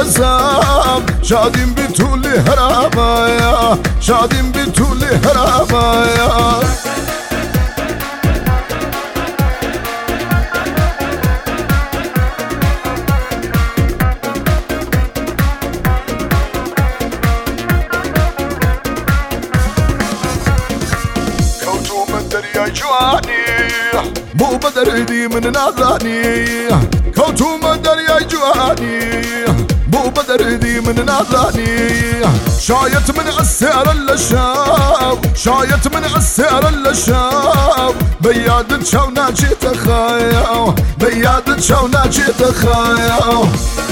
قسم شادیم بی طول هرمایا شادیم بی طول هرمایا جواني مو بدردي من نازاني كوتوم دريا جواني مو بدردي من نازاني شايت من السعر اللشاب شايت من السعر اللشاب بيادت شونا جيت خايا بيادت شونا جيت خايا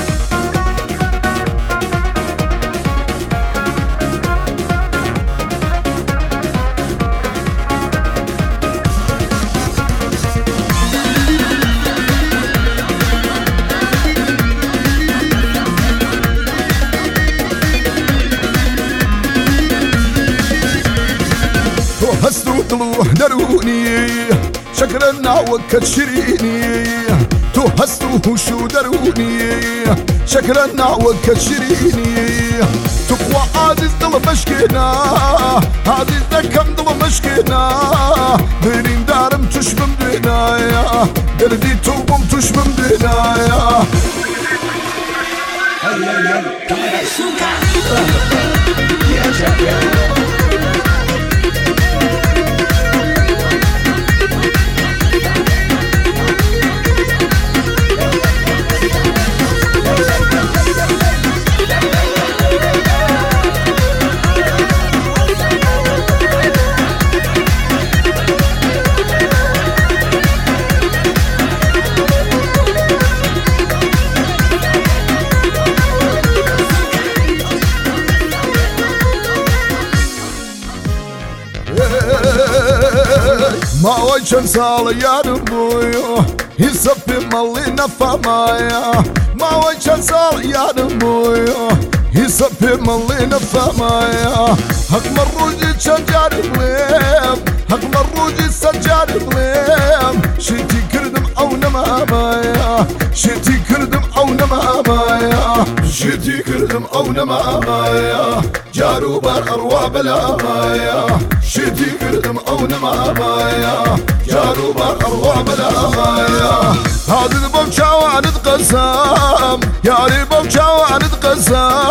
هستو طلوع دروني شكرنا وكت شريني تو هستو شو دروني شكرنا وكت شريني تقوى عزيز ضل مشكنا عزيز دكم ضل مشكنا برين دارم تشمم دنايا دردي توبم تشمم دنايا ما وجه صال يا نمويو يصفي مالي نفمايا ما وجه صال يا نمويو يصفي مالي نفمايا حق مروجي شجار بليم حق مروجي سجار بليم شتي كردم او نمامايا شتي كردم او نمامايا شتي كردم او نمامايا جارو بار اروا بلا مايا شتي كردم او نمامايا جارو بار اروا بلا مايا هذا البوشا وعند قسم يا ريبوشا وعند قسم